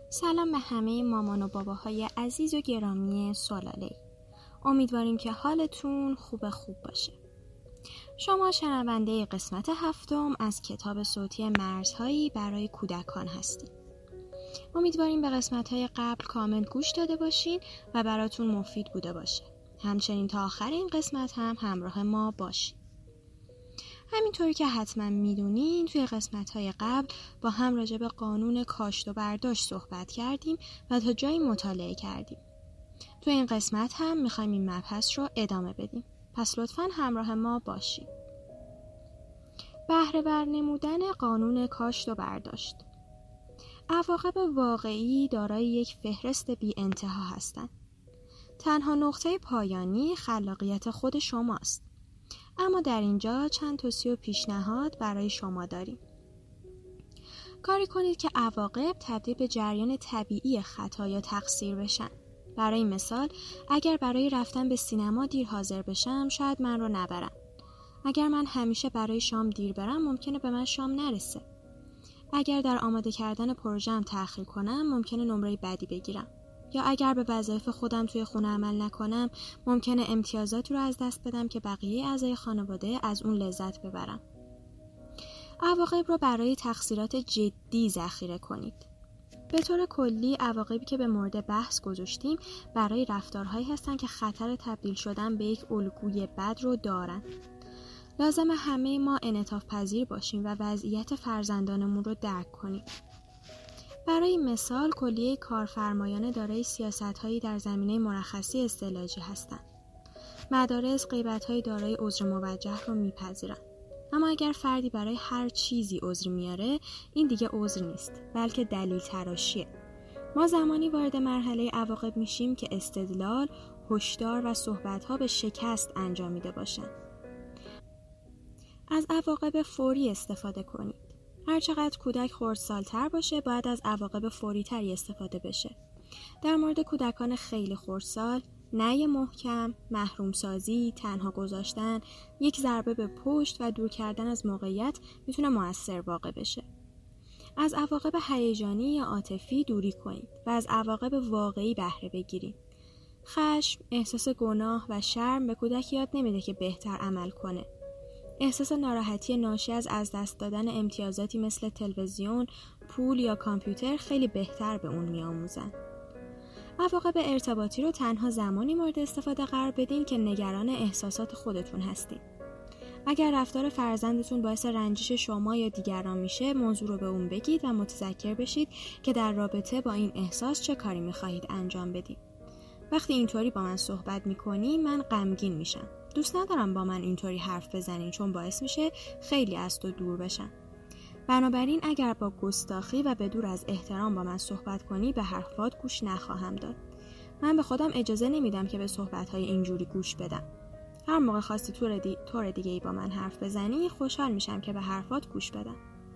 سلام به همه مامان و باباهای عزیز و گرامی سلاله‌ای. امیدواریم که حالتون خوب باشه. شما شنونده قسمت 7 از کتاب صوتی مرزهایی برای کودکان هستید. امیدواریم به قسمت‌های قبل کامل گوش داده باشین و براتون مفید بوده باشه. همچنین تا آخر این قسمت هم همراه ما باشین. همینطوری که حتما میدونین توی قسمت‌های قبل با هم راجع به قانون کاشت و برداشت صحبت کردیم و تا جایی مطالعه کردیم. توی این قسمت هم میخوایم این مبحث رو ادامه بدیم. پس لطفاً همراه ما باشین. بهره بر نمودن قانون کاشت و برداشت. عواقب واقعی دارای یک فهرست بی انتها هستند. تنها نقطه پایانی خلاقیت خود شماست. اما در اینجا چند توصیه و پیشنهاد برای شما داریم. کاری کنید که عواقب تبدیل به جریان طبیعی خطا یا تقصیر بشن. برای مثال، اگر برای رفتن به سینما دیر حاضر بشم، شاید من رو نبرن. اگر من همیشه برای شام دیر برم، ممکنه به من شام نرسه. اگر در آماده کردن پروژه‌ام تأخیر کنم، ممکنه نمره بدی بگیرم. یا اگر به وظایف خودم توی خونه عمل نکنم، ممکنه امتیازاتی رو از دست بدم که بقیه اعضای خانواده از اون لذت ببرم. عواقب رو برای تقصیرات جدی ذخیره کنید. به طور کلی عواقبی که به مورد بحث گذاشتیم برای رفتارهایی هستن که خطر تبدیل شدن به یک الگوی بد رو دارن. لازم همه ما انعطاف پذیر باشیم و وضعیت فرزندانمون رو درک کنیم. برای مثال، کلیه کارفرمایان دارای سیاست‌هایی در زمینه مرخصی استعلاجی هستند. مدارس غیبت‌های دارای عذر موجه رو میپذیرند. اما اگر فردی برای هر چیزی عذر میاره، این دیگه عذر نیست، بلکه دلیل تراشیه. ما زمانی وارد مرحله عواقب میشیم که استدلال، هشدار و صحبت‌ها به شکست انجامیده باشند. از عواقب فوری استفاده کنید. هر چقدر کودک خردسال‌تر باشه، باید از عواقب فوری‌تری استفاده بشه. در مورد کودکان خیلی خردسال، نهی محکم، محروم سازی، تنها گذاشتن، یک ضربه به پشت و دور کردن از موقعیت میتونه مؤثر واقع بشه. از عواقب هیجانی یا عاطفی دوری کنید و از عواقب واقعی بهره بگیرید. خشم، احساس گناه و شرم به کودک یاد نمیده که بهتر عمل کنه. احساس ناراحتی ناشی از دست دادن امتیازاتی مثل تلویزیون، پول یا کامپیوتر خیلی بهتر به اون میآموزن. عواقب ارتباطی رو تنها زمانی مورد استفاده قرار بدین که نگران احساسات خودتون هستین. اگر رفتار فرزندتون باعث رنجش شما یا دیگران میشه، موضوع رو به اون بگید و متذکر بشید که در رابطه با این احساس چه کاری میخواهید انجام بدید. وقتی اینطوری با من صحبت میکنی، من غمگین میشم. دوست ندارم با من اینطوری حرف بزنین، چون باعث میشه خیلی از تو دور بشم. بنابراین اگر با گستاخی و بدور از احترام با من صحبت کنی، به حرفات گوش نخواهم داد. من به خودم اجازه نمیدم که به صحبت‌های اینجوری گوش بدم. هر موقع خواستی طور دیگه‌ای با من حرف بزنی، خوشحال میشم که به حرفات گوش بدم.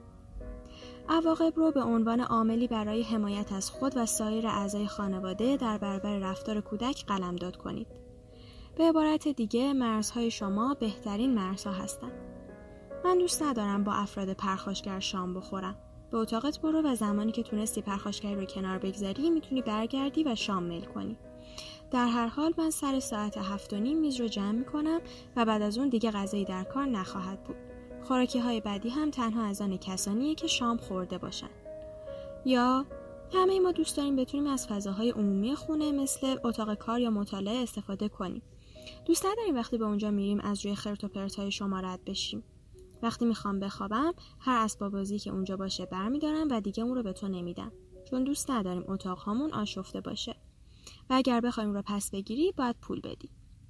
عواقب رو به عنوان عاملی برای حمایت از خود و سایر اعضای خانواده در برابر رفتار کودک قلمداد کنید. به عبارت دیگه، مرزهای شما بهترین مرزها هستند. من دوست ندارم با افراد پرخاشگر شام بخورم. به اتاقت برو و زمانی که تونستی پرخاشگری رو کنار بگذاری، میتونی برگردی و شام میل کنی. در هر حال من سر ساعت 7:30 میز رو جمع میکنم و بعد از اون دیگه غذایی در کار نخواهد بود. خوراکی های بعدی هم تنها از آن کسانیه که شام خورده باشن. یا همه ما دوست داریم بتونیم از فضاهای عمومی خونه مثل اتاق کار یا مطالعه استفاده کنیم. دوست نداریم وقتی به اونجا میریم از روی خرت و پرتای شما رد بشیم. وقتی میخوام بخوابم، هر اسباب بازی که اونجا باشه برمیدارم و دیگه اون رو به تو نمیدم، چون دوست نداریم اتاقهامون آشفته باشه. و اگر بخوایم اون رو پس بگیری، باید پول بدی.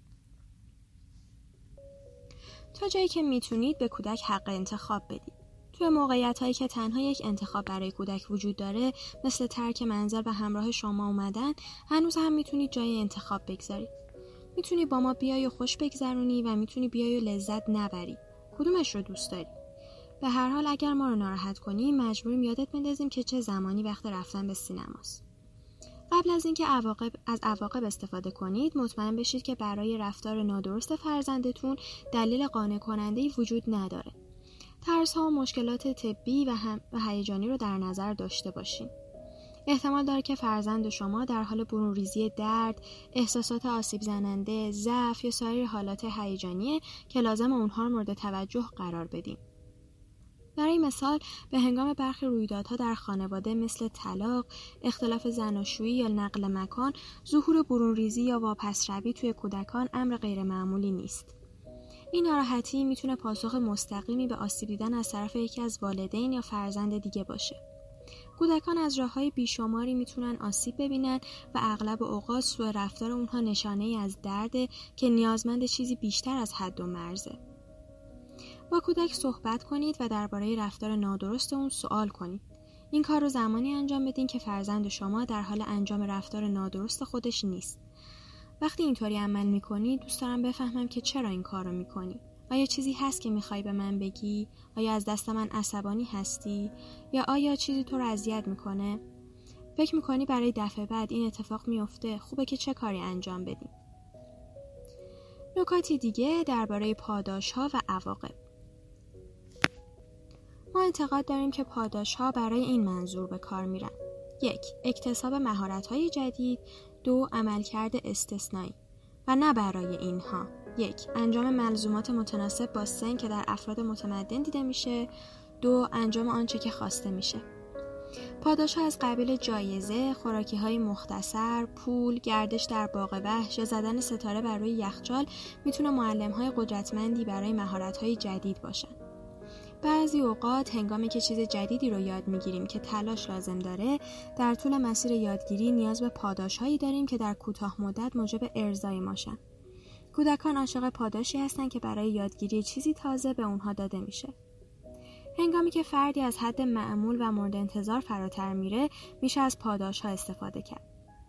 تا جایی که میتونید به کودک حق انتخاب بدید. توی موقعیت‌هایی که تنها یک انتخاب برای کودک وجود داره، مثل ترک منزل و همراه شما اومدن، هنوز هم میتونید جای انتخاب بگذارید. میتونی با ما بیای و خوش بگذرونی و میتونی بیای و لذت نبری. کدومش رو دوست داری؟ به هر حال اگر ما رو ناراحت کنی، مجبوریم یادت بندازیم که چه زمانی وقت رفتن به سینماست. قبل از اینکه از عواقب استفاده کنید، مطمئن بشید که برای رفتار نادرست فرزندتون دلیل قانع کننده‌ای وجود نداره. ترس‌ها و مشکلات طبی و هیجانی رو در نظر داشته باشین. احتمال داره که فرزند شما در حال برون‌ریزی درد، احساسات آسیب زننده، ضعف یا سایر حالات هیجانیه که لازم اونها رو مورد توجه قرار بدیم. برای مثال به هنگام برخی رویدادها در خانواده مثل طلاق، اختلاف زناشویی یا نقل مکان، ظهور برون‌ریزی یا واپس‌روی توی کودکان امر غیر معمولی نیست. این ناراحتی میتونه پاسخ مستقیمی به آسیب دیدن از طرف یکی از والدین یا فرزند دیگه باشه. کودکان از راه‌های بیشماری میتونن آسیب ببینن و اغلب اوقات سوء رفتار اونها نشانه‌ای از درده که نیازمند چیزی بیشتر از حد و مرزه. با کودک صحبت کنید و درباره رفتار نادرست اون سوال کنید. این کار رو زمانی انجام بدین که فرزند شما در حال انجام رفتار نادرست خودش نیست. وقتی اینطوری عمل میکنی دوست دارم بفهمم که چرا این کار رو میکنی. آیا چیزی هست که میخوای به من بگی؟ آیا از دست من عصبانی هستی؟ یا آیا چیزی تو رو اذیت میکنه؟ فکر میکنی برای دفعه بعد این اتفاق میفته؟ خوبه که چه کاری انجام بدیم؟ نکاتی دیگه درباره پاداش‌ها و عواقب. ما اعتقاد داریم که پاداش‌ها برای این منظور به کار میرن: 1. اکتساب مهارت‌های جدید. 2. عملکرد استثنایی. و نه برای اینها: 1. انجام ملزومات متناسب با سن که در افراد متمدن دیده میشه. 2. انجام آنچه که خواسته میشه. پاداش‌ها از قبیل جایزه، خوراکی‌های مختصر، پول، گردش در باغ وحش یا زدن ستاره بر روی یخچال میتونه معلم‌های قدرتمندی برای مهارت‌های جدید باشن. بعضی اوقات هنگامی که چیز جدیدی رو یاد میگیریم که تلاش لازم داره، در طول مسیر یادگیری نیاز به پاداش‌هایی داریم که در کوتاه مدت موجب ارضای ماشن. کودکان عاشق پاداشی هستن که برای یادگیری چیزی تازه به اونها داده میشه. هنگامی که فردی از حد معمول و مورد انتظار فراتر میره، میشه از پاداش‌ها استفاده کرد.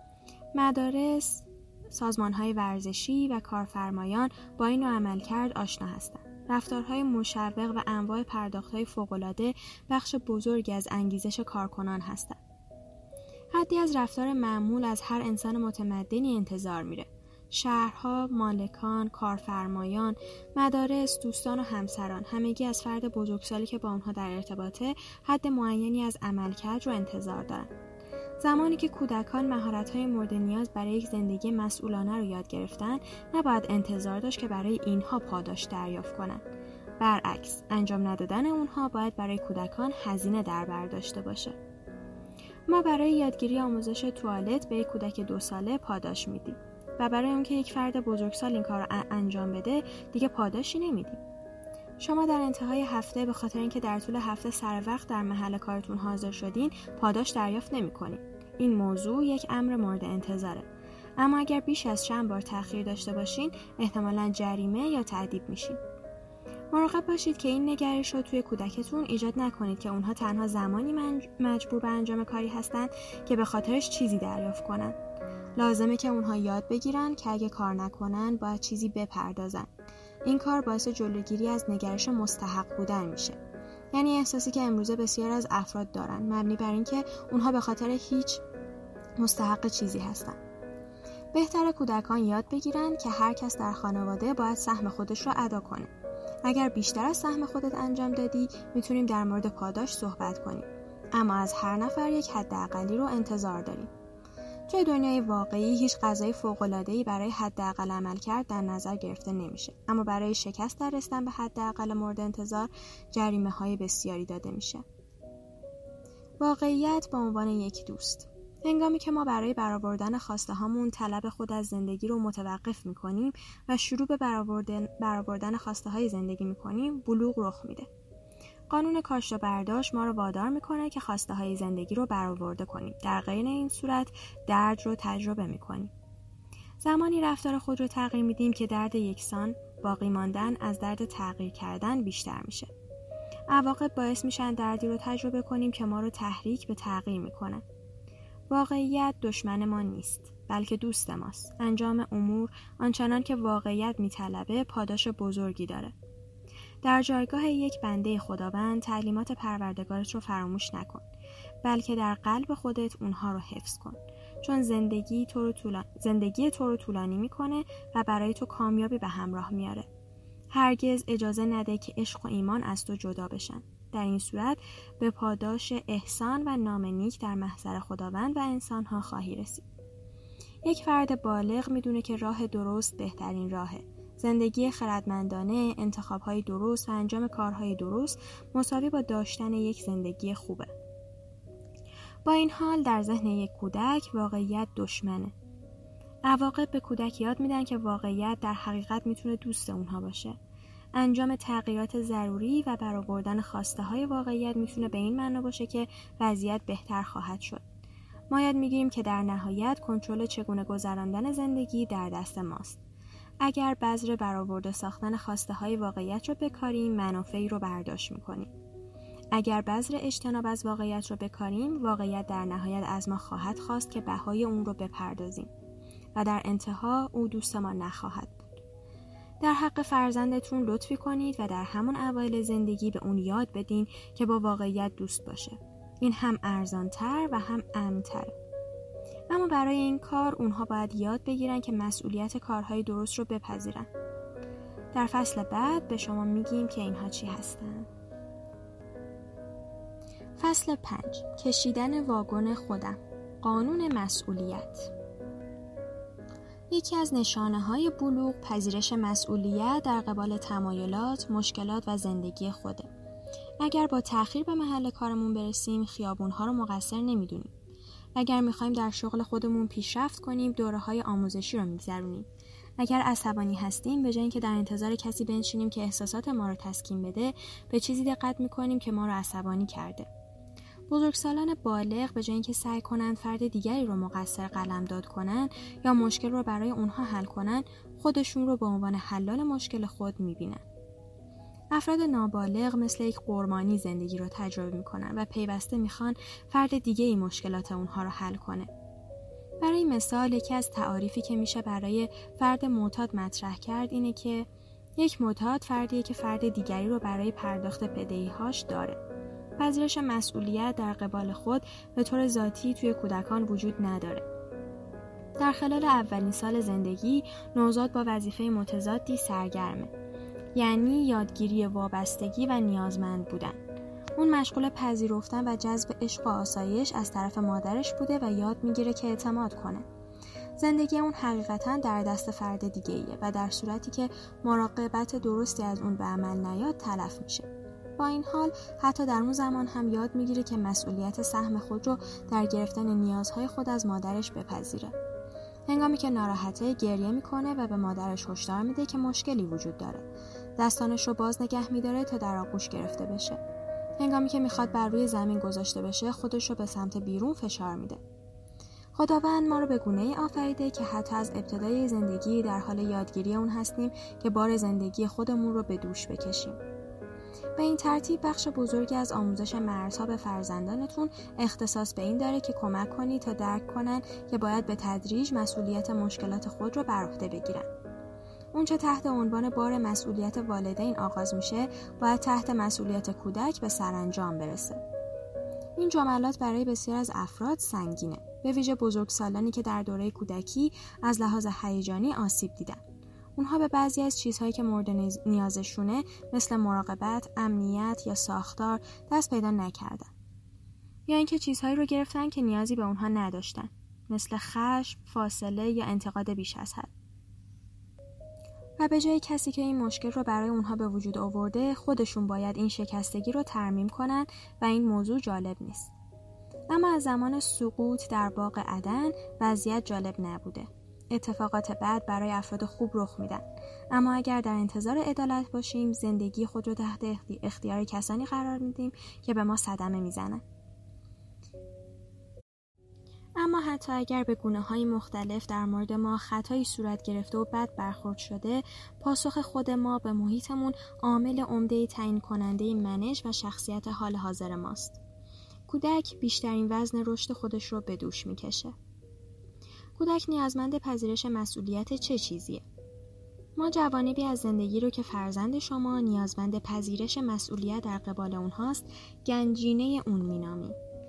مدارس، سازمان‌های ورزشی و کارفرمایان با این نوع عملکرد آشنا هستند. رفتارهای مشوق و انواع پرداخت‌های فوق‌العاده بخش بزرگی از انگیزش کارکنان هستند. حدی از رفتار معمول از هر انسان متمدنی انتظار میره. شهرها، مالکان، کارفرمایان، مدارس، دوستان و همسران همگی از فرد بزرگسالی که با اونها در ارتباطه حد معینی از عملکرد رو انتظار دارن. زمانی که کودکان مهارت‌های مورد نیاز برای یک زندگی مسئولانه رو یاد گرفتن، نباید انتظار داشت که برای اینها پاداش دریافت کنن. برعکس، انجام ندادن اونها باید برای کودکان هزینه در بر داشته باشه. ما برای یادگیری آموزش توالت به یک کودک 2 ساله پاداش میدیم و برای اون که یک فرد بزرگسال این کار رو انجام بده دیگه پاداشی نمیدیم. شما در انتهای هفته به خاطر اینکه در طول هفته سر وقت در محل کارتون حاضر شدین پاداش دریافت نمی‌کنید. این موضوع یک امر مورد انتظاره. اما اگر بیش از چند بار تأخیر داشته باشین احتمالاً جریمه یا تأدیب میشین. مراقب باشید که این نگرش رو توی کودکتون ایجاد نکنید که اونها تنها زمانی مجبور به انجام کاری هستند که به خاطرش چیزی دریافت کنن. لازمه که اونها یاد بگیرن که اگه کار نکنن باید چیزی بپردازن. این کار باعث جلوگیری از نگرش مستحق بودن میشه. یعنی احساسی که امروزه بسیار از افراد دارن مبنی بر اینکه اونها به خاطر هیچ مستحق چیزی هستن. بهتره کودکان یاد بگیرن که هر کس در خانواده باید سهم خودش رو ادا کنه. اگر بیشتر از سهم خودت انجام دادی میتونیم در مورد پاداش صحبت کنیم. اما از هر نفر یک حداقلی رو انتظار داریم. توی دنیای واقعی هیچ غذای فوق‌العاده‌ای برای حداقل عملکرد در نظر گرفته نمیشه، اما برای شکست در رسیدن به حداقل مورد انتظار جریمه‌های بسیاری داده میشه. واقعیت به عنوان یک دوست. هنگامی که ما برای برآوردن خواسته هامون طلب خود از زندگی رو متوقف میکنیم و شروع به برآوردن خواسته های زندگی میکنیم، بلوغ رخ میده. قانون کاشت و برداشت ما رو وادار میکنه که خواسته های زندگی رو برآورده کنیم. در غیر این صورت درد رو تجربه میکنیم. زمانی رفتار خود رو تغییر میدیم که درد یکسان باقی ماندن از درد تغییر کردن بیشتر میشه. عواقب باعث میشن دردی رو تجربه کنیم که ما رو تحریک به تغییر میکنه. واقعیت دشمن ما نیست، بلکه دوست ماست. انجام امور آنچنان که واقعیت میطلبه پاداش بزرگی داره. در جایگاه یک بنده خداوند تعلیمات پروردگارت رو فراموش نکن، بلکه در قلب خودت اونها رو حفظ کن، چون زندگی تو رو طولانی میکنه و برای تو کامیابی به همراه میاره. هرگز اجازه نده که عشق و ایمان از تو جدا بشن. در این صورت به پاداش احسان و نام نیک در محضر خداوند و انسانها خواهی رسید. یک فرد بالغ میدونه که راه درست بهترین راهه. زندگی خردمندانه، انتخاب‌های درست و انجام کارهای درست مساوی با داشتن یک زندگی خوبه. با این حال در ذهن یک کودک واقعیت دشمنه. عواقب به کودک یاد میدن که واقعیت در حقیقت میتونه دوست اونها باشه. انجام تغییرات ضروری و برآوردن خواسته های واقعیت میتونه به این معنا باشه که وضعیت بهتر خواهد شد. ما یاد میگیریم که در نهایت کنترل چگونه گذراندن زندگی در دست ماست. اگر بذر برآورده ساختن خواسته های واقعیت رو بکاریم، منافعی رو برداشت میکنیم. اگر بذر اجتناب از واقعیت رو بکاریم، واقعیت در نهایت از ما خواهد خواست که بهای اون رو بپردازیم و در انتها او دوست ما نخواهد بود. در حق فرزندتون لطفی کنید و در همون اوایل زندگی به اون یاد بدین که با واقعیت دوست باشه. این هم ارزان‌تر و هم امن‌تره. اما برای این کار اونها باید یاد بگیرن که مسئولیت کارهای درست رو بپذیرن. در فصل بعد به شما میگیم که اینها چی هستن. فصل 5. کشیدن واگن خودم. قانون مسئولیت. یکی از نشانه‌های بلوغ پذیرش مسئولیت در قبال تمایلات، مشکلات و زندگی خوده. اگر با تأخیر به محل کارمون برسیم، خیابون‌ها رو مقصر نمی‌دونیم. اگر می‌خوایم در شغل خودمون پیشرفت کنیم، دوره‌های آموزشی رو می‌گذرونیم. اگر عصبانی هستیم، به جای اینکه در انتظار کسی بنشینیم که احساسات ما رو تسکین بده، به چیزی دقت می‌کنیم که ما رو عصبانی کرده. بزرگسالان بالغ به جای اینکه سعی کنند فرد دیگری رو مقصر قلمداد کنن یا مشکل رو برای اونها حل کنن، خودشون رو به عنوان حلال مشکل خود می‌بینن. افراد نابالغ مثل یک قربانی زندگی رو تجربه میکنن و پیوسته میخوان فرد دیگه ای مشکلات اونها رو حل کنه. برای مثال یکی از تعاریفی که میشه برای فرد معتاد مطرح کرد اینه که یک معتاد فردیه که فرد دیگری رو برای پرداخت بدهی‌هاش داره. پذیرش مسئولیت در قبال خود به طور ذاتی توی کودکان وجود نداره. در خلال اولین سال زندگی نوزاد با وظیفه متضادی سرگرمه. یعنی یادگیری وابستگی و نیازمند بودن. اون مشغول پذیرفتن و جذب عشق و آسایش از طرف مادرش بوده و یاد میگیره که اعتماد کنه. زندگی اون حقیقتاً در دست فرد دیگه ایه و در صورتی که مراقبت درستی از اون به عمل نیاد تلف میشه. با این حال حتی در اون زمان هم یاد میگیره که مسئولیت سهم خود رو در گرفتن نیازهای خود از مادرش بپذیره. هنگامی که ناراحته گریه میکنه و به مادرش هشدار میده که مشکلی وجود داره. دستانش رو باز نگه میداره تا در آغوش گرفته بشه. هنگامی که میخواد بر روی زمین گذاشته بشه خودش رو به سمت بیرون فشار میده. خداوند ما رو به گونه‌ای آفریده که حتی از ابتدای زندگی در حال یادگیری اون هستیم که بار زندگی خودمون رو به دوش بکشیم. به این ترتیب بخش بزرگی از آموزش مردها به فرزندانتون اختصاص به این داره که کمک کنید تا درک کنن که باید به تدریج مسئولیت مشکلات خود رو بر عهده بگیرن. اونچه تحت عنوان بار مسئولیت والدین آغاز میشه، باید تحت مسئولیت کودک به سرانجام برسه. این جملات برای بسیار از افراد سنگینه، به ویژه بزرگسالانی که در دوره کودکی از لحاظ هیجانی آسیب دیدن. اونها به بعضی از چیزهایی که مورد نیازشونه مثل مراقبت، امنیت یا ساختار دست پیدا نکردن. یا اینکه چیزهایی رو گرفتن که نیازی به اونها نداشتن، مثل خشم، فاصله یا انتقاد بیش از حد. و به جای کسی که این مشکل رو برای اونها به وجود آورده، خودشون باید این شکستگی رو ترمیم کنن و این موضوع جالب نیست. اما از زمان سقوط در باغ عدن وضعیت جالب نبوده. اتفاقات بد برای افراد خوب رخ میدن. اما اگر در انتظار عدالت باشیم، زندگی خود رو تحت اختیار کسانی قرار میدیم که به ما صدمه میزنن. اما حتی اگر به گونه‌های مختلف در مورد ما خطایی صورت گرفته و بد برخورد شده، پاسخ خود ما به محیطمون عامل عمده تعیین کننده منش و شخصیت حال حاضر ماست. کودک بیشترین وزن رشد خودش رو به دوش میکشه. کودک نیازمند پذیرش مسئولیت چه چیزیه؟ ما جوانبی از زندگی رو که فرزند شما نیازمند پذیرش مسئولیت در قبال اونهاست، گنجینه اون مینامیم.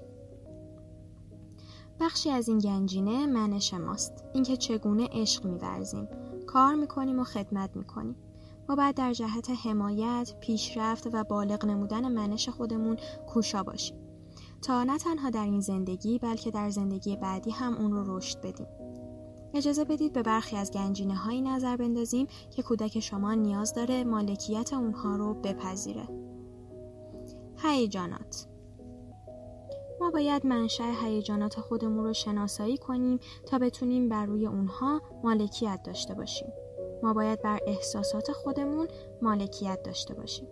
بخشی از این گنجینه منش ماست، اینکه چگونه عشق می‌ورزیم، کار می‌کنیم و خدمت می‌کنیم. ما باید در جهت حمایت، پیشرفت و بالغ نمودن منش خودمون کوشا باشیم تا نه تنها در این زندگی بلکه در زندگی بعدی هم اون رو رشد بدیم. اجازه بدید به برخی از گنجینه‌هایی نظر بندازیم که کودک شما نیاز داره مالکیت اونها رو بپذیره. هیجانات. ما باید منشأ هیجانات خودمون رو شناسایی کنیم تا بتونیم بر روی اونها مالکیت داشته باشیم. ما باید بر احساسات خودمون مالکیت داشته باشیم.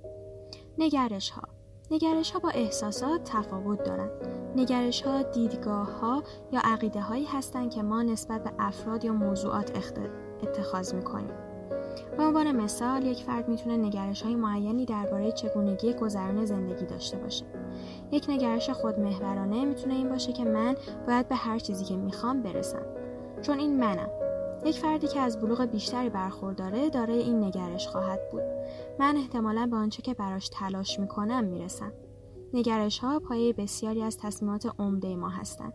نگرش‌ها با احساسات تفاوت دارن. نگرش‌ها دیدگاه‌ها یا عقیده‌هایی هستند که ما نسبت به افراد یا موضوعات اتخاذ می‌کنیم. به عنوان مثال، یک فرد میتونه نگرش‌های معینی درباره چگونگی گذران زندگی داشته باشه. یک نگرش خودمحورانه میتونه این باشه که من باید به هر چیزی که میخوام برسم، چون این منم. یک فردی که از بلوغ بیشتری برخورداره دارای این نگرش خواهد بود. من احتمالاً به آنچه که براش تلاش میکنم میرسم. نگرش‌ها پایه بسیاری از تصمیمات عمده ما هستند.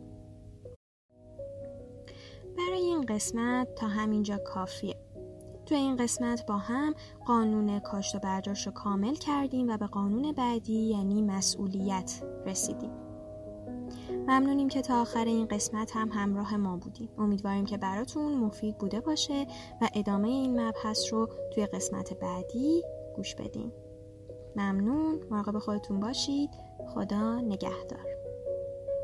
برای این قسمت تا همینجا کافیه. تو این قسمت با هم قانون کاشت و برداشت رو کامل کردیم و به قانون بعدی یعنی مسئولیت رسیدیم. ممنونیم که تا آخر این قسمت هم همراه ما بودیم. امیدواریم که براتون مفید بوده باشه و ادامه این مبحث رو توی قسمت بعدی گوش بدین. ممنون، مراقب خودتون باشید. خدا نگهدار.